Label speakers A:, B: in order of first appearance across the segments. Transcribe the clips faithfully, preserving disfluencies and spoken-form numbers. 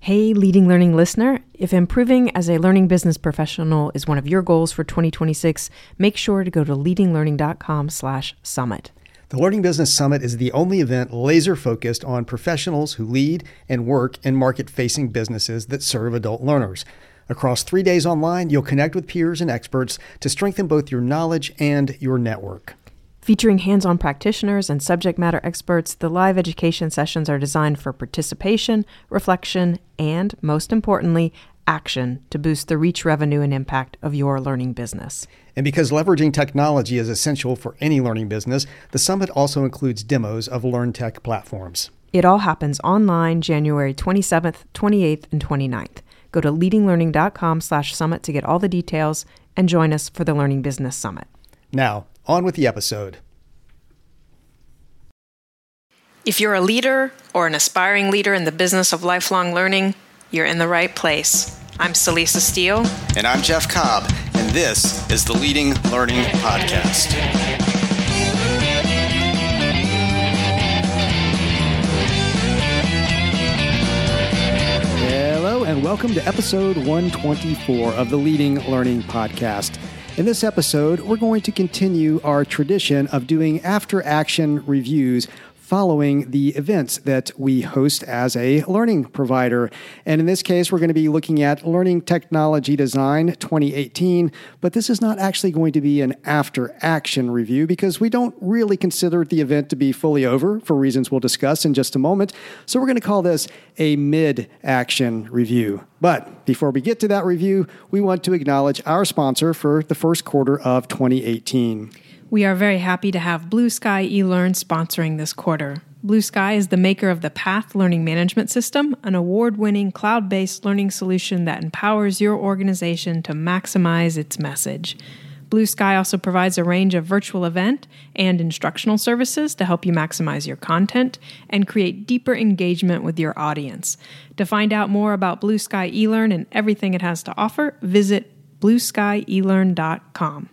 A: Hey, Leading Learning listener, if improving as a learning business professional is one of your goals for twenty twenty-six, make sure to go to leadinglearning.com slash summit.
B: The Learning Business Summit is the only event laser-focused on professionals who lead and work in market-facing businesses that serve adult learners. Across three days online, you'll connect with peers and experts to strengthen both your knowledge and your network.
A: Featuring hands-on practitioners and subject matter experts, the live education sessions are designed for participation, reflection, and, most importantly, action to boost the reach, revenue, and impact of your learning business.
B: And because leveraging technology is essential for any learning business, the summit also includes demos of LearnTech platforms.
A: It all happens online January twenty-seventh, twenty-eighth, and twenty-ninth. Go to leadinglearning.com slash summit to get all the details and join us for the Learning Business Summit.
B: Now, on with the episode.
C: If you're a leader or an aspiring leader in the business of lifelong learning, you're in the right place. I'm Celisa Steele.
D: And I'm Jeff Cobb, and this is the Leading Learning Podcast.
B: Hello, and welcome to episode one twenty-four of the Leading Learning Podcast. In this episode, we're going to continue our tradition of doing after-action reviews following the events that we host as a learning provider. And in this case, we're going to be looking at Learning Technology Design twenty eighteen, but this is not actually going to be an after-action review because we don't really consider the event to be fully over for reasons we'll discuss in just a moment. So we're going to call this a mid-action review. But before we get to that review, we want to acknowledge our sponsor for the first quarter of twenty eighteen.
C: We are very happy to have Blue Sky eLearn sponsoring this quarter. Blue Sky is the maker of the Path Learning Management System, an award-winning cloud-based learning solution that empowers your organization to maximize its message. Blue Sky also provides a range of virtual event and instructional services to help you maximize your content and create deeper engagement with your audience. To find out more about Blue Sky eLearn and everything it has to offer, visit blue sky e learn dot com.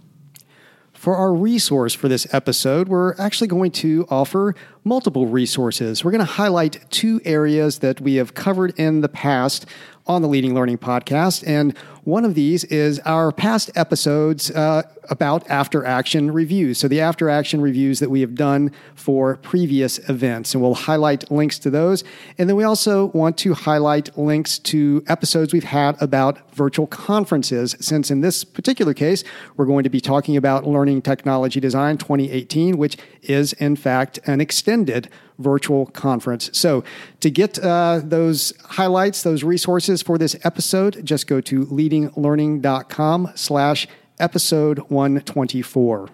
B: For our resource for this episode, we're actually going to offer multiple resources. We're going to highlight two areas that we have covered in the past on the Leading Learning Podcast, and one of these is our past episodes uh, about after-action reviews. So the after-action reviews that we have done for previous events, and we'll highlight links to those. And then we also want to highlight links to episodes we've had about virtual conferences, since in this particular case, we're going to be talking about Learning Technology Design twenty eighteen, which is, in fact, an extended virtual conference. So to get uh, those highlights, those resources for this episode, just go to leadinglearning.com slash episode 124.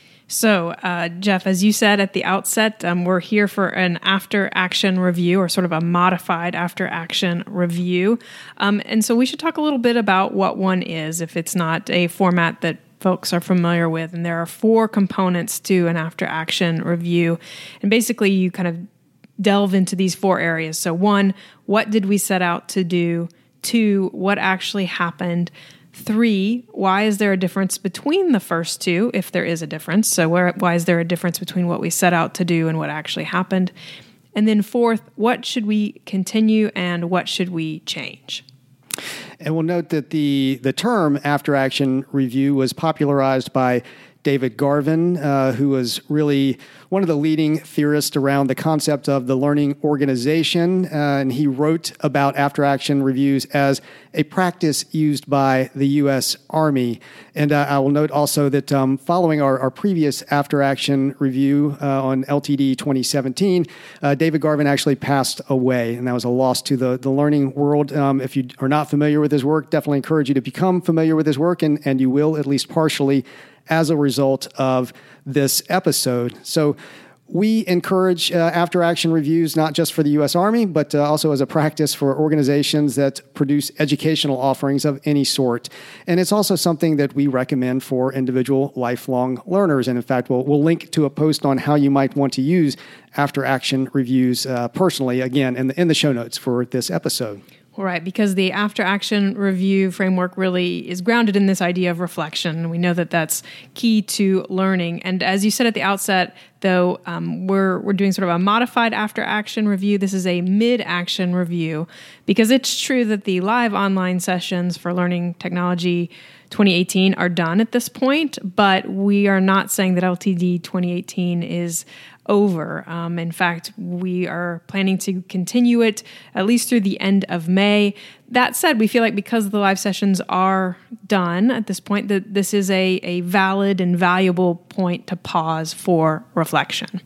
C: So, uh, Jeff, as you said at the outset, um, we're here for an after-action review, or sort of a modified after-action review. Um, and so we should talk a little bit about what one is, if it's not a format that folks are familiar with. And there are four components to an after-action review. And basically, you kind of delve into these four areas. So one, what did we set out to do? Two, what actually happened? Three, why is there a difference between the first two, if there is a difference? So where, why is there a difference between what we set out to do and what actually happened? And then fourth, what should we continue and what should we change?
B: And we'll note that the, the term after-action review was popularized by David Garvin, uh, who was really one of the leading theorists around the concept of the learning organization. Uh, and he wrote about after-action reviews as a practice used by the U S Army. And uh, I will note also that um, following our, our previous after-action review uh, on L T D twenty seventeen, uh, David Garvin actually passed away, and that was a loss to the, the learning world. Um, if you are not familiar with his work, definitely encourage you to become familiar with his work, and, and you will, at least partially, as a result of this episode. So we encourage uh, after-action reviews, not just for the U S Army, but uh, also as a practice for organizations that produce educational offerings of any sort. And it's also something that we recommend for individual lifelong learners. And in fact, we'll, we'll link to a post on how you might want to use after-action reviews uh, personally, again, in the, in the show notes for this episode.
C: Right, because the after-action review framework really is grounded in this idea of reflection. We know that that's key to learning. And as you said at the outset, though, um, we're we're doing sort of a modified after-action review. This is a mid-action review because it's true that the live online sessions for Learning Technology twenty eighteen are done at this point, but we are not saying that L T D twenty eighteen is over. Um, in fact, we are planning to continue it at least through the end of May. That said, we feel like because the live sessions are done at this point, that this is a, a valid and valuable point to pause for reflection.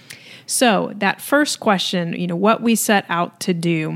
C: So that first question, you know, what we set out to do.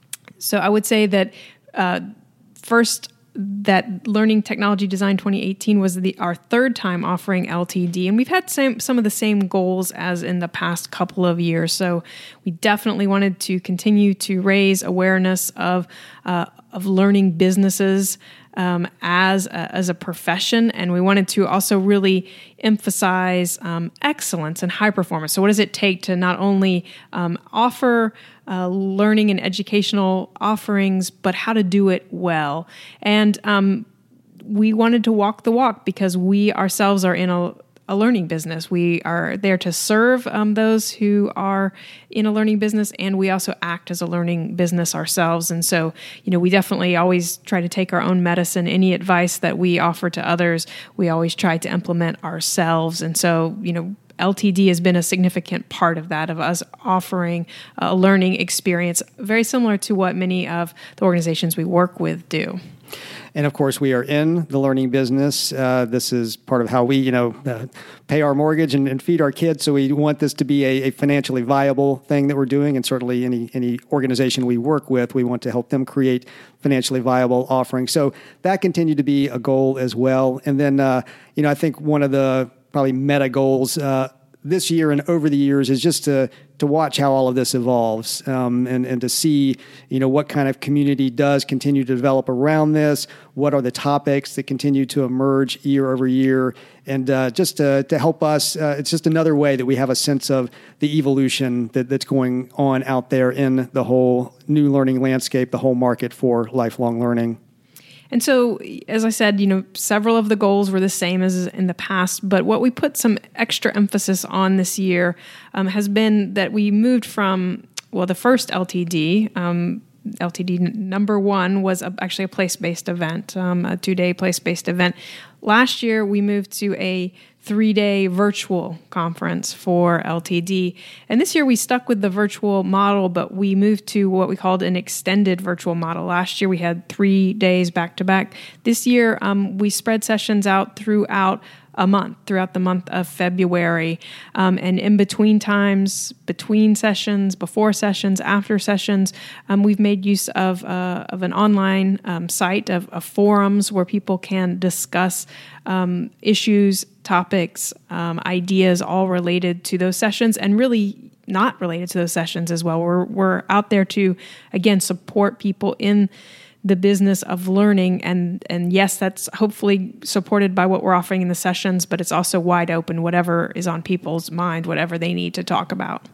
C: So I would say that uh, first, that Learning Technology Design twenty eighteen was the our third time offering L T D, and we've had same, some of the same goals as in the past couple of years. So we definitely wanted to continue to raise awareness of uh, of learning businesses um, as a, as a profession, and we wanted to also really emphasize um, excellence and high performance. So what does it take to not only um, offer Uh, learning and educational offerings, but how to do it well. And um, we wanted to walk the walk because we ourselves are in a, a learning business. We are there to serve um, those who are in a learning business, and we also act as a learning business ourselves. And so, you know, we definitely always try to take our own medicine. Any advice that we offer to others, we always try to implement ourselves. And so, you know, L T D has been a significant part of that, of us offering a learning experience, very similar to what many of the organizations we work with do.
B: And of course, we are in the learning business. Uh, this is part of how we, you know, uh, pay our mortgage and, and feed our kids. So we want this to be a, a financially viable thing that we're doing. And certainly any, any organization we work with, we want to help them create financially viable offerings. So that continued to be a goal as well. And then, uh, you know, I think one of the probably meta goals uh, this year and over the years is just to to watch how all of this evolves um, and, and to see, you know, what kind of community does continue to develop around this, what are the topics that continue to emerge year over year, and uh, just to, to help us, uh, it's just another way that we have a sense of the evolution that, that's going on out there in the whole new learning landscape, the whole market for lifelong learning.
C: And so, as I said, you know, several of the goals were the same as in the past, but what we put some extra emphasis on this year um, has been that we moved from, well, the first L T D, um, L T D number one was a, actually a place-based event, um, a two-day place-based event. Last year, we moved to a three-day virtual conference for L T D. And this year we stuck with the virtual model, but we moved to what we called an extended virtual model. Last year we had three days back-to-back. This year um, we spread sessions out throughout a month, throughout the month of February. Um, and in between times, between sessions, before sessions, after sessions, um, we've made use of uh, of an online um, site of, of forums where people can discuss um, issues, topics, um, ideas, all related to those sessions, and really not related to those sessions as well. We're we're out there to, again, support people in the business of learning. And, and yes, that's hopefully supported by what we're offering in the sessions, but it's also wide open, whatever is on people's mind, whatever they need to talk about.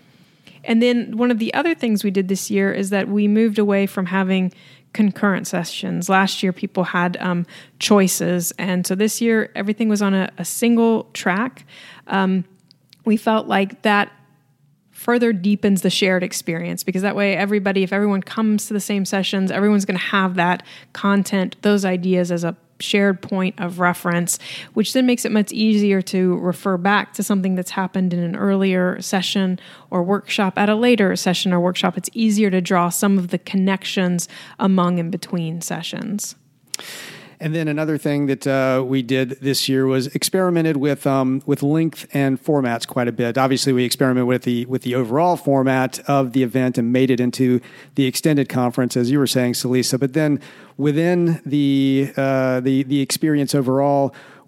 C: And then one of the other things we did this year is that we moved away from having concurrent sessions. Last year, people had um, choices. And so this year, everything was on a, a single track. Um, we felt like that further deepens the shared experience, because that way everybody, if everyone comes to the same sessions, everyone's going to have that content, those ideas as a shared point of reference, which then makes it much easier to refer back to something that's happened in an earlier session or workshop at a later session or workshop. It's easier to draw some of the connections among and between sessions.
B: And then another thing that uh, we did this year was experimented with um, with length and formats quite a bit. Obviously, we experimented with the with the overall format of the event and made it into the extended conference, as you were saying, Celisa. But then within the uh, the the experience overall,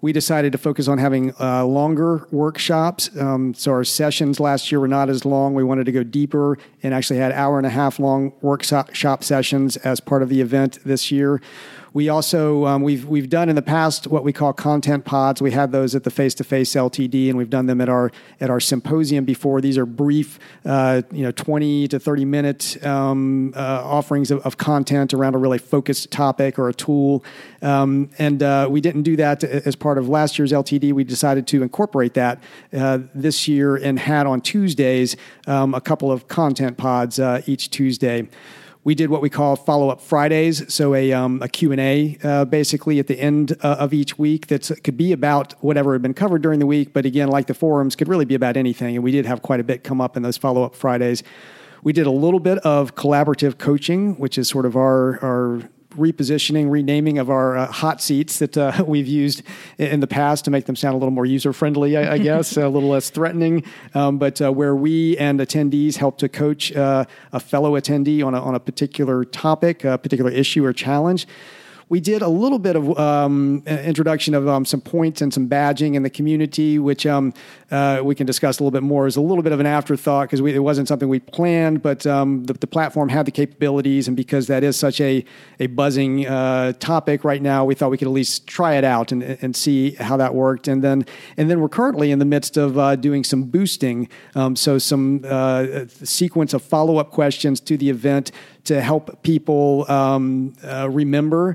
B: we decided to focus on having uh, longer workshops. Um, so our sessions last year were not as long. We wanted to go deeper and actually had hour and a half long workshop sessions as part of the event this year. We also, um, we've we've done in the past what we call content pods. We had those at the Face-to-Face L T D, and we've done them at our at our symposium before. These are brief, uh, you know, twenty to thirty minute um, uh, offerings of, of content around a really focused topic or a tool. Um, and uh, we didn't do that as part of last year's L T D. We decided to incorporate that uh, this year and had on Tuesdays um, a couple of content pods uh, each Tuesday. We did what we call Follow-Up Fridays, so a, um, a Q and A uh, basically at the end uh, of each week that could be about whatever had been covered during the week, but again, like the forums, could really be about anything, and we did have quite a bit come up in those Follow-Up Fridays. We did a little bit of collaborative coaching, which is sort of our, our repositioning, renaming of our uh, hot seats that uh, we've used in the past to make them sound a little more user-friendly, I, I guess, a little less threatening, um, but uh, where we and attendees help to coach uh, a fellow attendee on a, on a particular topic, a particular issue or challenge. We did a little bit of um, introduction of um, some points and some badging in the community, which um, uh, we can discuss a little bit more as a little bit of an afterthought because it wasn't something we planned, but um, the, the platform had the capabilities, and because that is such a, a buzzing uh, topic right now, we thought we could at least try it out and, and see how that worked. And then and then we're currently in the midst of uh, doing some boosting, um, so some uh, sequence of follow-up questions to the event to help people um, uh, remember,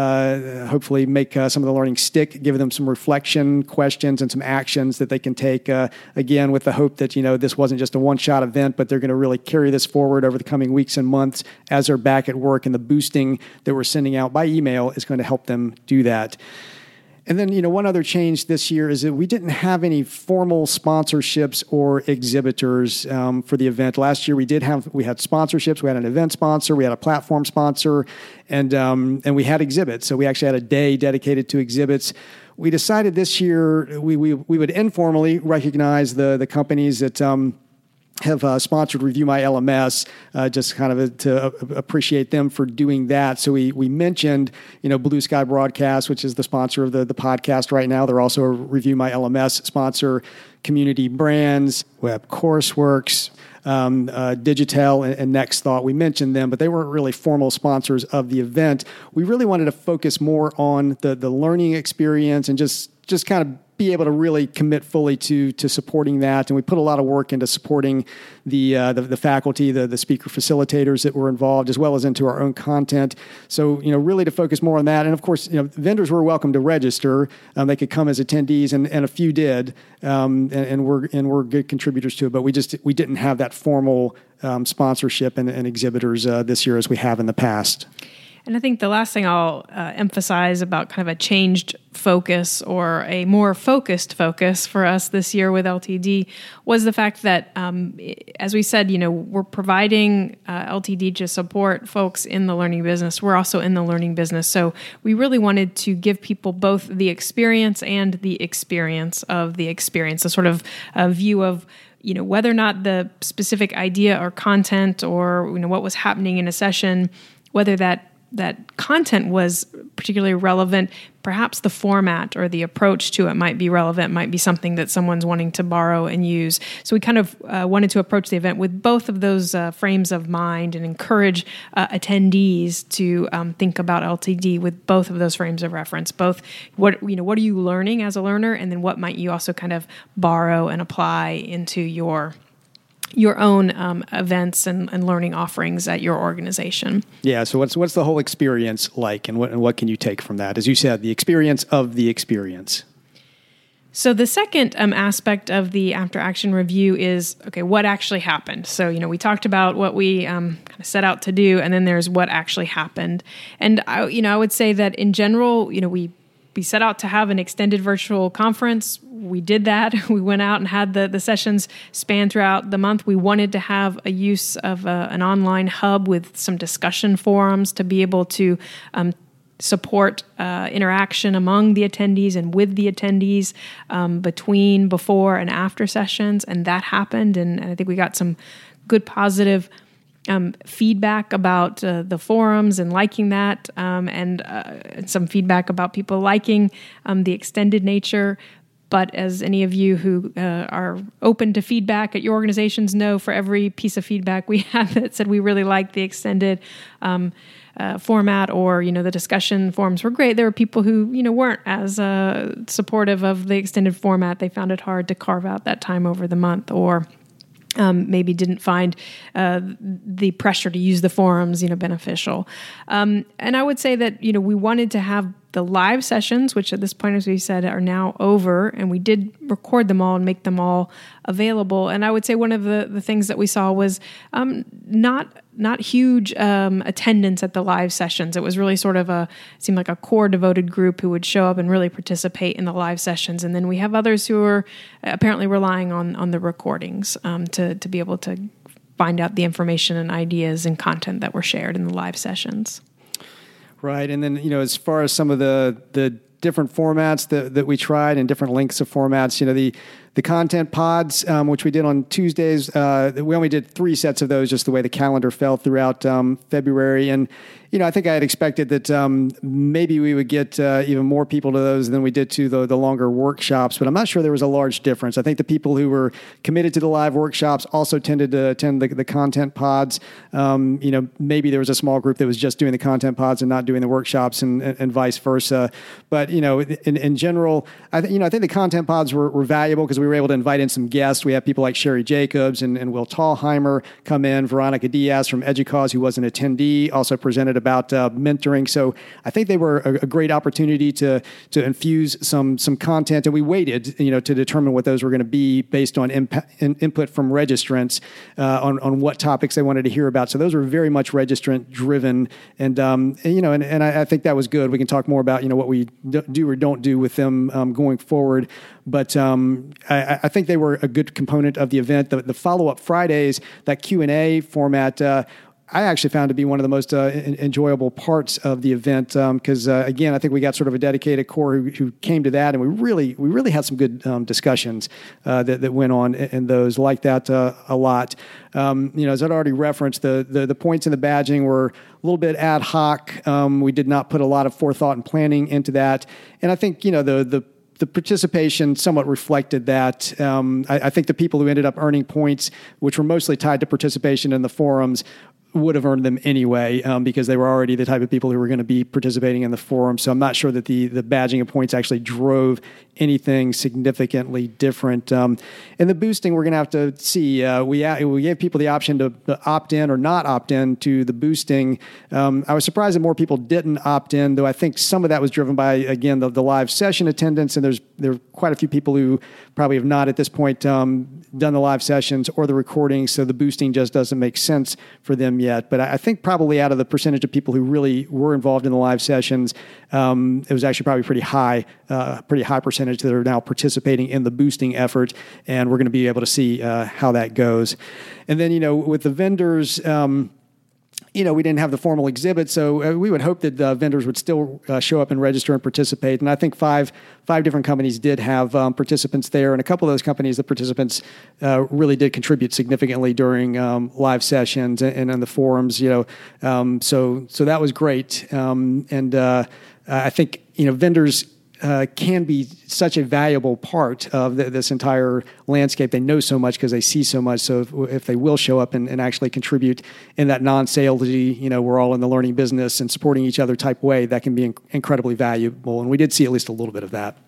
B: Uh, hopefully make uh, some of the learning stick, give them some reflection questions and some actions that they can take, uh, again, with the hope that, you know, this wasn't just a one-shot event, but they're going to really carry this forward over the coming weeks and months as they're back at work, and the boosting that we're sending out by email is going to help them do that. And then, you know, one other change this year is that we didn't have any formal sponsorships or exhibitors um, for the event. Last year we did have, we had sponsorships. We had an event sponsor, we had a platform sponsor, and um, and we had exhibits. So we actually had a day dedicated to exhibits. We decided this year we we, we would informally recognize the the companies that um, have uh, sponsored Review My L M S, uh, just kind of a, to uh, appreciate them for doing that. So we we mentioned, you know, Blue Sky Broadcast, which is the sponsor of the, the podcast right now. They're also a Review My L M S sponsor. Community Brands, Web Courseworks, um, uh, Digitel, and, and Next Thought. We mentioned them, but they weren't really formal sponsors of the event. We really wanted to focus more on the the learning experience and just just kind of be able to really commit fully to to supporting that. And we put a lot of work into supporting the uh, the, the faculty, the, the speaker facilitators that were involved, as well as into our own content. So, you know, really to focus more on that. And of course, you know, vendors were welcome to register. Um, they could come as attendees, and, and a few did, um, and, and we're and we're good contributors to it. But we just we didn't have that formal um, sponsorship and, and exhibitors uh, this year as we have in the past.
C: And I think the last thing I'll uh, emphasize about kind of a changed focus or a more focused focus for us this year with L T D was the fact that, um, as we said, you know, we're providing uh, L T D to support folks in the learning business. We're also in the learning business. So we really wanted to give people both the experience and the experience of the experience, a sort of a view of, you know, whether or not the specific idea or content or, you know, what was happening in a session, whether that that content was particularly relevant, perhaps the format or the approach to it might be relevant, might be something that someone's wanting to borrow and use. So we kind of uh, wanted to approach the event with both of those uh, frames of mind and encourage uh, attendees to um, think about L T D with both of those frames of reference. Both what, you know, what are you learning as a learner, and then what might you also kind of borrow and apply into your your own um, events and, and learning offerings at your organization.
B: Yeah. So what's what's the whole experience like, and what and what can you take from that? As you said, the experience of the experience.
C: So the second um, aspect of the after action review is, okay, what actually happened? So, you know, we talked about what we um, kind of set out to do, and then there's what actually happened. And I, you know, I would say that in general, you know, we We set out to have an extended virtual conference. We did that. We went out and had the, the sessions span throughout the month. We wanted to have a use of a, an online hub with some discussion forums to be able to um, support uh, interaction among the attendees and with the attendees um, between, before, and after sessions. And that happened. And, and I think we got some good positive um, feedback about uh, the forums and liking that, um, and uh, some feedback about people liking um, the extended nature. But as any of you who uh, are open to feedback at your organizations know, for every piece of feedback we had that said we really liked the extended um, uh, format, or, you know, the discussion forums were great, there were people who, you know, weren't as uh, supportive of the extended format. They found it hard to carve out that time over the month, or Um, maybe didn't find uh, the pressure to use the forums, you know, beneficial. Um, and I would say that, you know, we wanted to have the live sessions, which at this point, as we said, are now over, and we did record them all and make them all available. And I would say one of the, the things that we saw was um, not not huge um, attendance at the live sessions. It was really sort of a, it seemed like a core devoted group who would show up and really participate in the live sessions. And then we have others who are apparently relying on on the recordings um, to, to be able to find out the information and ideas and content that were shared in the live sessions.
B: Right. And then, you know, as far as some of the, the different formats that, that we tried and different lengths of formats, you know, the, the content pods, um, which we did on Tuesdays, uh, we only did three sets of those, just the way the calendar fell throughout um, February. And, you know, I think I had expected that um, maybe we would get uh, even more people to those than we did to the, the longer workshops, but I'm not sure there was a large difference. I think the people who were committed to the live workshops also tended to attend the, the content pods. Um, you know, maybe there was a small group that was just doing the content pods and not doing the workshops, and, and, and vice versa. But, you know, in, in general, I th- you know, I think the content pods were, were valuable because we were able to invite in some guests. We have people like Sherry Jacobs and, and Will Tallheimer come in. Veronica Diaz from EDUCAUSE, who was an attendee, also presented about uh, mentoring. So I think they were a, a great opportunity to to infuse some some content, and we waited, you know, to determine what those were going to be based on imp- in, input from registrants uh, on on what topics they wanted to hear about. So those were very much registrant driven, and, um, and you know, and, and I, I think that was good. We can talk more about, you know, what we do or don't do with them um, going forward. But um, I, I think they were a good component of the event. The, the follow-up Fridays, that Q and A format, uh, I actually found to be one of the most uh, in, enjoyable parts of the event because, um, uh, again, I think we got sort of a dedicated core who, who came to that, and we really we really had some good um, discussions uh, that, that went on in, in those. Like that uh, a lot. Um, you know, as I'd already referenced, the, the the points in the badging were a little bit ad hoc. Um, we did not put a lot of forethought and planning into that, and I think, you know, the the The participation somewhat reflected that. Um, I, I think the people who ended up earning points, which were mostly tied to participation in the forums, would have earned them anyway um, because they were already the type of people who were going to be participating in the forum. So I'm not sure that the the badging of points actually drove anything significantly different. Um, and the boosting, we're going to have to see. Uh, we we gave people the option to, to opt in or not opt in to the boosting. Um, I was surprised that more people didn't opt in, though I think some of that was driven by, again, the, the live session attendance. And there's there are quite a few people who probably have not at this point um, done the live sessions or the recordings, so the boosting just doesn't make sense for them yet. But I think probably out of the percentage of people who really were involved in the live sessions, um, it was actually probably pretty high, uh, pretty high percentage that are now participating in the boosting effort, and we're going to be able to see uh, how that goes. And then, you know, with the vendors, um, you know, we didn't have the formal exhibit, so uh, we would hope that uh, vendors would still uh, show up and register and participate. And I think five five different companies did have um, participants there, and a couple of those companies, the participants uh, really did contribute significantly during um, live sessions and, and in the forums. You know, um, so so that was great. Um, and uh, I think, you know, vendors Uh, can be such a valuable part of the, this entire landscape. They know so much because they see so much. So if, if they will show up and, and actually contribute in that non-salesy, you know, we're all in the learning business and supporting each other type way, that can be inc- incredibly valuable. And we did see at least a little bit of that.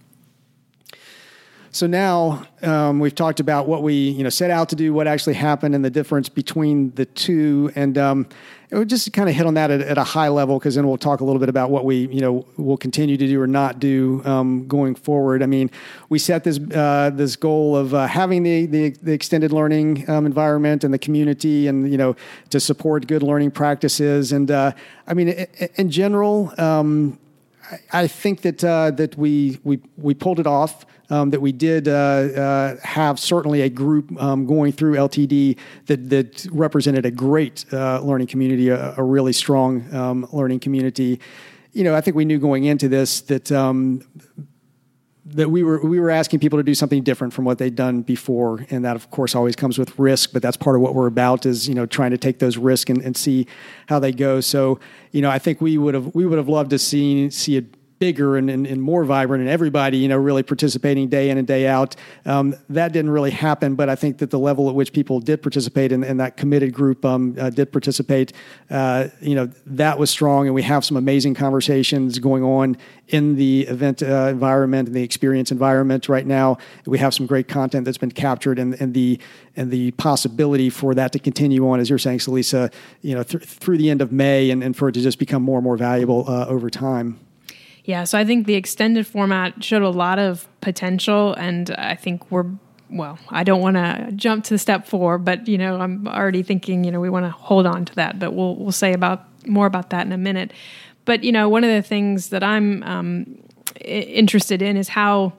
B: So now um, we've talked about what we, you know, set out to do, what actually happened, and the difference between the two. And um, it would just kind of hit on that at, at a high level, because then we'll talk a little bit about what we, you know, will continue to do or not do um, going forward. I mean, we set this uh, this goal of uh, having the, the the extended learning um, environment and the community, and, you know, to support good learning practices. And uh, I mean, in general, um, I, I think that uh, that we we we pulled it off. Um, that we did uh, uh, have certainly a group um, going through L T D that, that represented a great uh, learning community, a, a really strong um, learning community. You know, I think we knew going into this that um, that we were we were asking people to do something different from what they'd done before, and that of course always comes with risk. But that's part of what we're about, is you know trying to take those risks and, and see how they go. So you know I think we would have we would have loved to see see it bigger and, and, and more vibrant, and everybody, you know, really participating day in and day out. Um, that didn't really happen, but I think that the level at which people did participate and, and that committed group um, uh, did participate, uh, you know, that was strong. And we have some amazing conversations going on in the event uh, environment and the experience environment right now. We have some great content that's been captured, and, and the and the possibility for that to continue on, as you're saying, Celisa, you know, th- through the end of May, and, and for it to just become more and more valuable uh, over time.
C: Yeah, so I think the extended format showed a lot of potential, and I think we're, well, I don't want to jump to step four, but, you know, I'm already thinking, you know, we want to hold on to that, but we'll we'll say about more about that in a minute. But, you know, one of the things that I'm um, interested in is how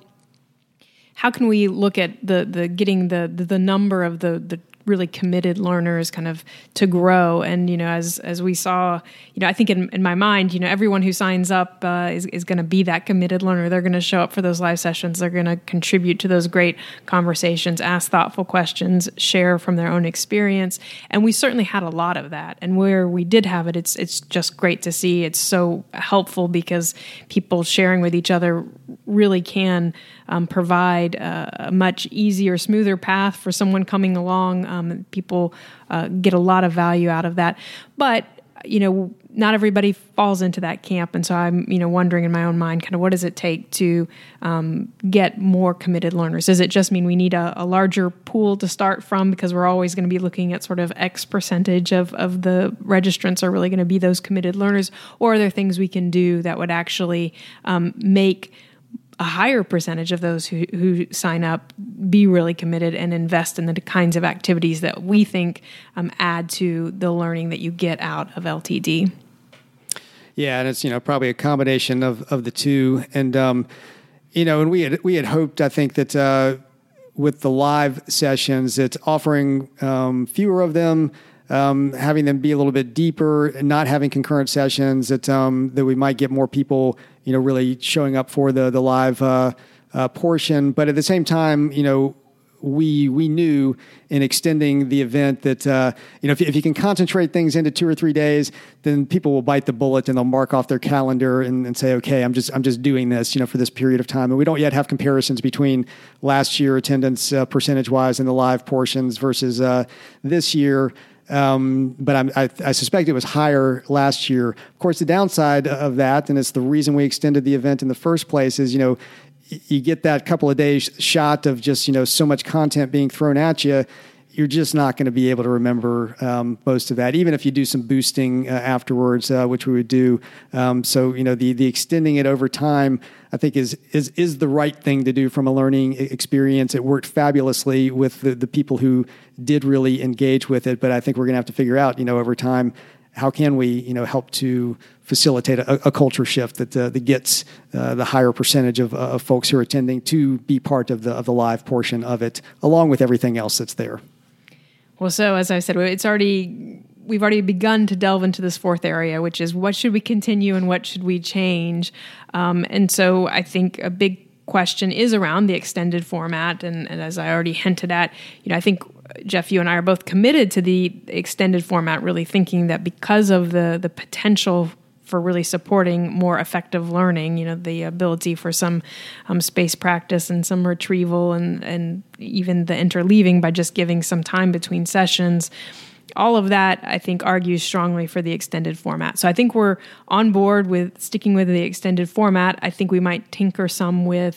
C: how can we look at the the getting the the, the number of the the really committed learners kind of to grow. And, you know, as as we saw, you know, I think in, in my mind, you know, everyone who signs up uh, is, is going to be that committed learner. They're going to show up for those live sessions. They're going to contribute to those great conversations, ask thoughtful questions, share from their own experience. And we certainly had a lot of that. And where we did have it, it's it's just great to see. It's so helpful because people sharing with each other really can um, provide a, a much easier, smoother path for someone coming along. Um, people uh, get a lot of value out of that. But, you know, not everybody falls into that camp. And so I'm, you know, wondering in my own mind, kind of what does it take to um, get more committed learners? Does it just mean we need a, a larger pool to start from, because we're always going to be looking at sort of X percentage of, of the registrants are really going to be those committed learners? Or are there things we can do that would actually um, make a higher percentage of those who, who sign up be really committed and invest in the kinds of activities that we think um, add to the learning that you get out of L T D?
B: Yeah, and it's, you know, probably a combination of, of the two. And, um, you know, and we had, we had hoped, I think, that uh, with the live sessions, it's offering um, fewer of them, Um, having them be a little bit deeper, and not having concurrent sessions, that um, that we might get more people, you know, really showing up for the the live uh, uh, portion. But at the same time, you know, we we knew in extending the event that uh, you know if you, if you can concentrate things into two or three days, then people will bite the bullet and they'll mark off their calendar and, and say, okay, I'm just I'm just doing this, you know, for this period of time. And we don't yet have comparisons between last year attendance uh, percentage wise in the live portions versus uh, this year. Um, but I'm, I, I suspect it was higher last year. Of course, the downside of that, and it's the reason we extended the event in the first place, is, you know, you get that couple of days shot of just, you know, so much content being thrown at you. You're just not going to be able to remember um, most of that, even if you do some boosting uh, afterwards, uh, which we would do. Um, so, you know, the the extending it over time, I think, is is is the right thing to do from a learning experience. It worked fabulously with the, the people who did really engage with it, but I think we're going to have to figure out, you know, over time, how can we, you know, help to facilitate a, a culture shift that uh, that gets uh, the higher percentage of, uh, of folks who are attending to be part of the of the live portion of it, along with everything else that's there.
C: Well, so as I said, it's already we've already begun to delve into this fourth area, which is what should we continue and what should we change? Um, and so I think a big question is around the extended format. And, and as I already hinted at, you know, I think, Jeff, you and I are both committed to the extended format, really thinking that because of the the potential for really supporting more effective learning, you know, the ability for some um, space practice and some retrieval and, and even the interleaving by just giving some time between sessions. All of that, I think, argues strongly for the extended format. So I think we're on board with sticking with the extended format. I think we might tinker some with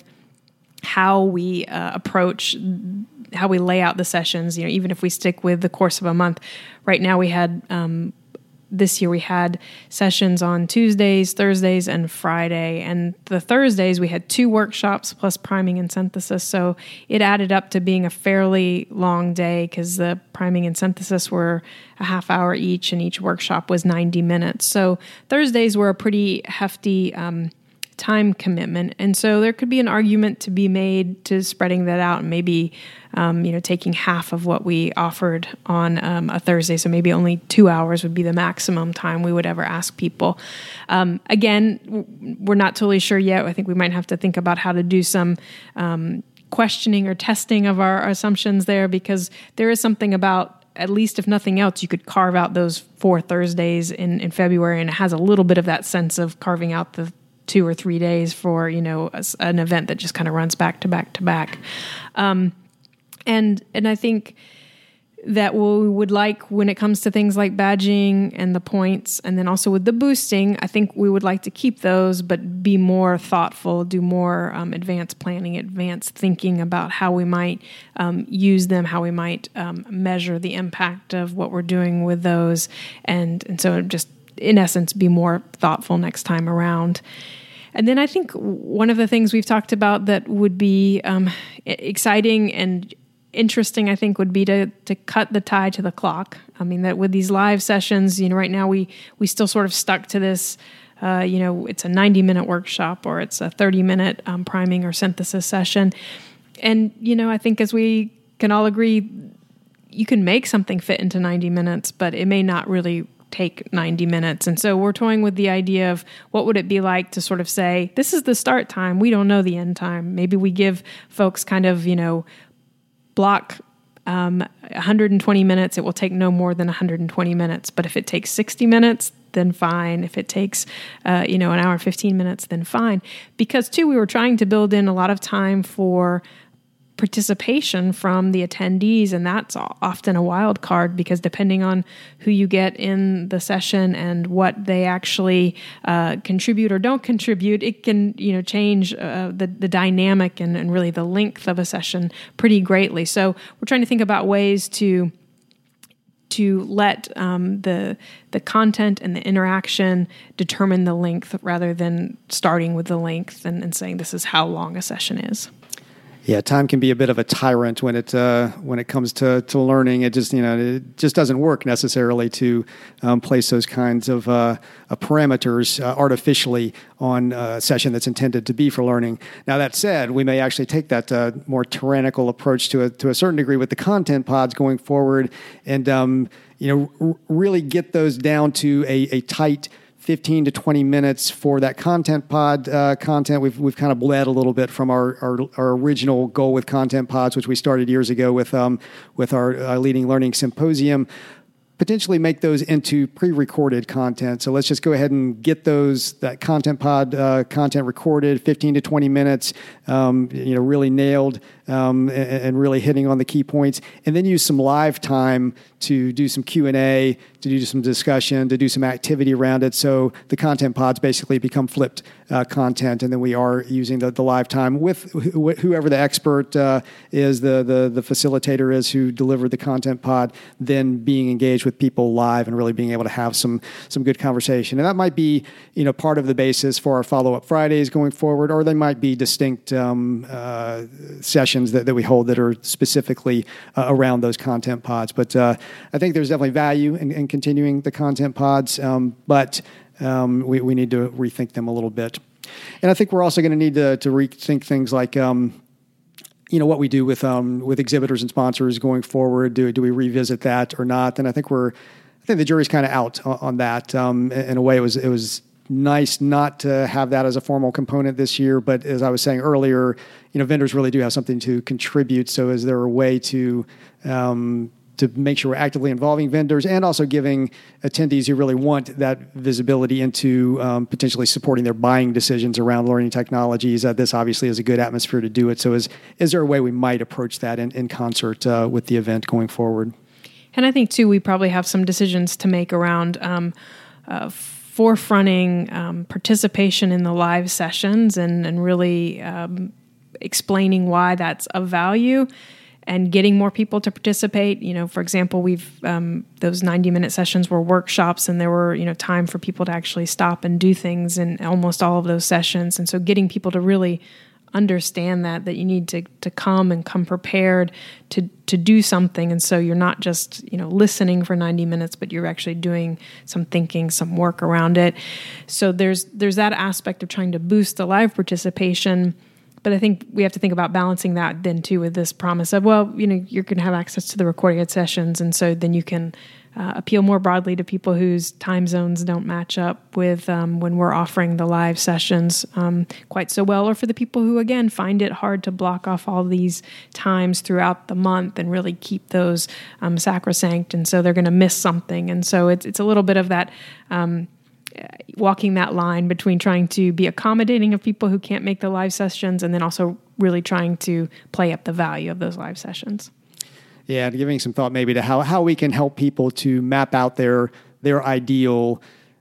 C: how we uh, approach, how we lay out the sessions, you know, even if we stick with the course of a month. Right now we had... Um, This year we had sessions on Tuesdays, Thursdays, and Friday. And the Thursdays we had two workshops plus priming and synthesis. So it added up to being a fairly long day because the priming and synthesis were a half hour each and each workshop was ninety minutes. So Thursdays were a pretty hefty um, time commitment. And so there could be an argument to be made to spreading that out and maybe, um, you know, taking half of what we offered on um, a Thursday. So maybe only two hours would be the maximum time we would ever ask people. Um, again, we're not totally sure yet. I think we might have to think about how to do some um, questioning or testing of our, our assumptions there, because there is something about, at least if nothing else, you could carve out those four Thursdays in, in February, and it has a little bit of that sense of carving out the two or three days for, you know, a, an event that just kind of runs back to back to back. Um, and and I think that what we would like when it comes to things like badging and the points, and then also with the boosting, I think we would like to keep those, but be more thoughtful, do more um, advanced planning, advanced thinking about how we might um, use them, how we might um, measure the impact of what we're doing with those. And, and so just, in essence, be more thoughtful next time around. And then I think one of the things we've talked about that would be um, exciting and interesting, I think, would be to to cut the tie to the clock. I mean, that with these live sessions, you know, right now we we still sort of stuck to this, uh, you know, it's a ninety minute workshop or it's a thirty minute um, priming or synthesis session. And, you know, I think as we can all agree, you can make something fit into ninety minutes, but it may not really take ninety minutes. And so we're toying with the idea of what would it be like to sort of say, this is the start time, we don't know the end time. Maybe we give folks kind of, you know, block um, one hundred twenty minutes. It will take no more than one hundred twenty minutes. But if it takes sixty minutes, then fine. If it takes, uh, you know, an hour and fifteen minutes, then fine. Because too, we were trying to build in a lot of time for participation from the attendees, and that's often a wild card, because depending on who you get in the session and what they actually uh, contribute or don't contribute, it can, you know, change uh, the the dynamic and, and really the length of a session pretty greatly. So we're trying to think about ways to to let um, the the content and the interaction determine the length, rather than starting with the length and, and saying this is how long a session is.
B: Yeah, time can be a bit of a tyrant when it uh, when it comes to, to learning. It just you know it just doesn't work necessarily to um, place those kinds of uh, uh, parameters uh, artificially on a session that's intended to be for learning. Now that said, we may actually take that uh, more tyrannical approach to a to a certain degree with the content pods going forward, and um, you know r- really get those down to a, a tight fifteen to twenty minutes for that content pod uh, content. We've we've kind of bled a little bit from our, our, our original goal with content pods, which we started years ago with um, with our uh, Leading Learning Symposium. Potentially make those into pre-recorded content. So let's just go ahead and get those that content pod uh, content recorded, fifteen to twenty minutes, um, you know, really nailed um, and, and really hitting on the key points, and then use some live time to do some Q and A, to do some discussion, to do some activity around it. So the content pods basically become flipped uh, content, and then we are using the, the live time with wh- whoever the expert uh, is, the, the the facilitator is who delivered the content pod, then being engaged with people live and really being able to have some some good conversation. And that might be, you know, part of the basis for our follow-up Fridays going forward, or they might be distinct um, uh, sessions that, that we hold that are specifically uh, around those content pods. But uh, I think there's definitely value in, in continuing the content pods, um, but um, we, we need to rethink them a little bit. And I think we're also going to need to, to rethink things like um, you know, what we do with um, with exhibitors and sponsors going forward. Do do we revisit that or not? And I think we're, I think the jury's kind of out on, on that. Um, in a way, it was it was nice not to have that as a formal component this year. But as I was saying earlier, you know, vendors really do have something to contribute. So is there a way to um, to make sure we're actively involving vendors and also giving attendees who really want that visibility into um, potentially supporting their buying decisions around learning technologies? Uh, this obviously is a good atmosphere to do it. So is is there a way we might approach that in, in concert uh, with the event going forward?
C: And I think, too, we probably have some decisions to make around um, uh, forefronting um, participation in the live sessions and, and really um, explaining why that's of value, and getting more people to participate. You know, for example, we've um, those ninety minute sessions were workshops, and there were, you know, time for people to actually stop and do things in almost all of those sessions. And so getting people to really understand that, that you need to, to come and come prepared to, to do something. And so you're not just, you know, listening for ninety minutes, but you're actually doing some thinking, some work around it. So there's, there's that aspect of trying to boost the live participation. But I think we have to think about balancing that then too with this promise of, well, you know, you're going to have access to the recorded sessions. And so then you can uh, appeal more broadly to people whose time zones don't match up with um, when we're offering the live sessions um, quite so well, or for the people who, again, find it hard to block off all these times throughout the month and really keep those um, sacrosanct. And so they're going to miss something. And so it's, it's a little bit of that um walking that line between trying to be accommodating of people who can't make the live sessions and then also really trying to play up the value of those live sessions.
B: Yeah, giving some thought maybe to how, how we can help people to map out their their ideal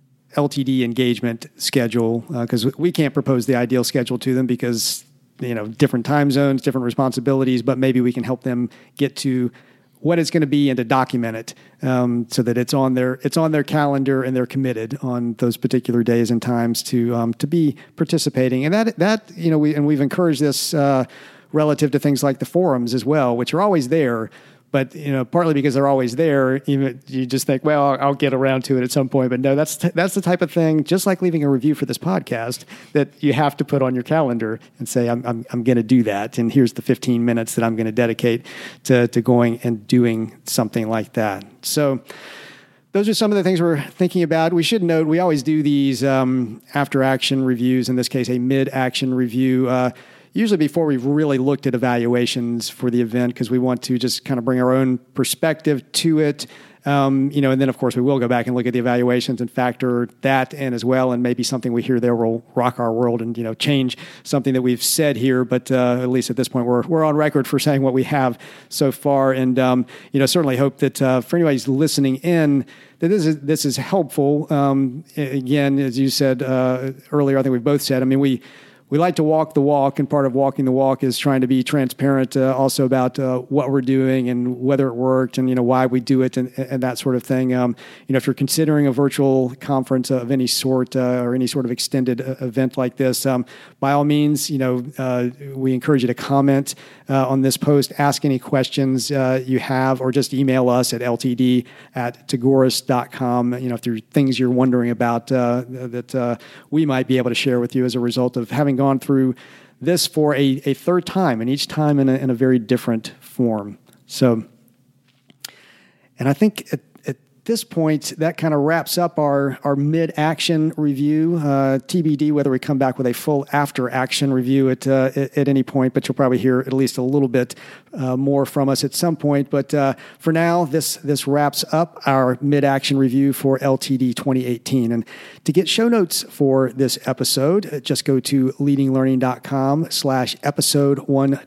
B: L T D engagement schedule, because uh, we can't propose the ideal schedule to them because, you know, different time zones, different responsibilities, but maybe we can help them get to what it's going to be and to document it um, so that it's on their it's on their calendar and they're committed on those particular days and times to um, to be participating. And that that you know we and we've encouraged this uh, relative to things like the forums as well, which are always there. But, you know, partly because they're always there, you, you just think, well, I'll, I'll get around to it at some point. But no, that's t- that's the type of thing, just like leaving a review for this podcast, that you have to put on your calendar and say, I'm I'm, I'm going to do that. And here's the fifteen minutes that I'm going to dedicate to, to going and doing something like that. So those are some of the things we're thinking about. We should note, we always do these um, after-action reviews, in this case, a mid-action review, uh, usually before we've really looked at evaluations for the event, because we want to just kind of bring our own perspective to it. Um, you know, and then, of course, we will go back and look at the evaluations and factor that in as well, and maybe something we hear there will rock our world and, you know, change something that we've said here. But uh, at least at this point, we're we're on record for saying what we have so far. And, um, you know, certainly hope that uh, for anybody who's listening in, that this is, this is helpful. Um, again, as you said uh, earlier, I think we've both said, I mean, we... We like to walk the walk, and part of walking the walk is trying to be transparent uh, also about uh, what we're doing and whether it worked and, you know, why we do it and, and that sort of thing. Um, you know, if you're considering a virtual conference of any sort uh, or any sort of extended uh, event like this, um, by all means, you know, uh, we encourage you to comment uh, on this post, ask any questions uh, you have, or just email us at l t d at tagoras dot com. You know, if there are things you're wondering about uh, that uh, we might be able to share with you as a result of having gone through this for a, a third time, and each time in a, in a very different form. So, and I think at, at this point, that kind of wraps up our, our mid-action review. Uh, T B D, whether we come back with a full after-action review at, uh, at, at any point, but you'll probably hear at least a little bit uh, more from us at some point. But uh, for now, this this wraps up our mid-action review for L T D twenty eighteen. And to get show notes for this episode, just go to leadinglearning.com slash episode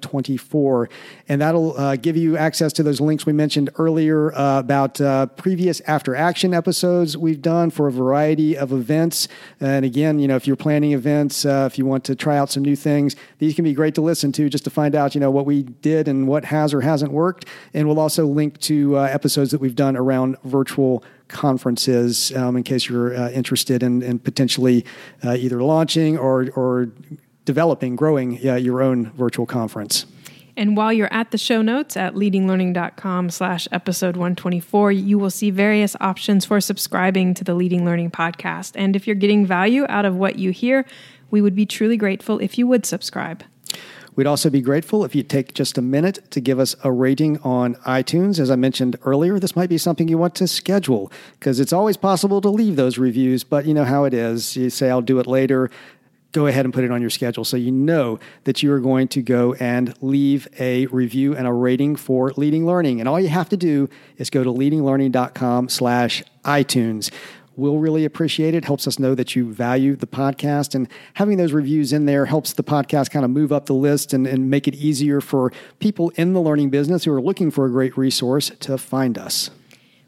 B: 124. And that'll uh, give you access to those links we mentioned earlier uh, about uh, previous after-action episodes we've done for a variety of events. And again, you know, if you're planning events, uh, if you want to try out some new things, these can be great to listen to just to find out, you know, what we did and what has or hasn't worked. And we'll also link to uh, episodes that we've done around virtual conferences um, in case you're uh, interested in, in potentially uh, either launching or, or developing, growing uh, your own virtual conference.
C: And while you're at the show notes at leadinglearning.com slash episode 124, you will see various options for subscribing to the Leading Learning podcast. And if you're getting value out of what you hear, we would be truly grateful if you would subscribe.
B: We'd also be grateful if you take just a minute to give us a rating on iTunes. As I mentioned earlier, this might be something you want to schedule, because it's always possible to leave those reviews, but you know how it is. You say, I'll do it later. Go ahead and put it on your schedule so you know that you are going to go and leave a review and a rating for Leading Learning. And all you have to do is go to leadinglearning.com slash iTunes. We'll really appreciate it. Helps us know that you value the podcast, and having those reviews in there helps the podcast kind of move up the list and, and make it easier for people in the learning business who are looking for a great resource to find us.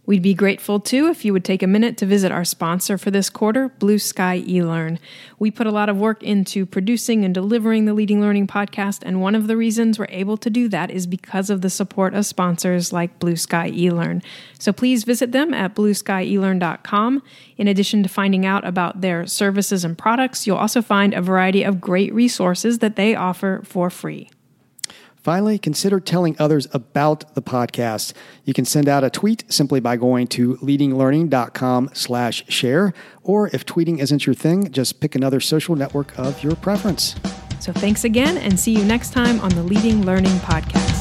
C: We'd be grateful, too, if you would take a minute to visit our sponsor for this quarter, Blue Sky eLearn. We put a lot of work into producing and delivering the Leading Learning podcast, and one of the reasons we're able to do that is because of the support of sponsors like Blue Sky eLearn. So please visit them at blue sky e learn dot com. In addition to finding out about their services and products, you'll also find a variety of great resources that they offer for free.
B: Finally, consider telling others about the podcast. You can send out a tweet simply by going to leading learning dot com slash share, or if tweeting isn't your thing, just pick another social network of your preference.
C: So thanks again, and see you next time on the Leading Learning Podcast.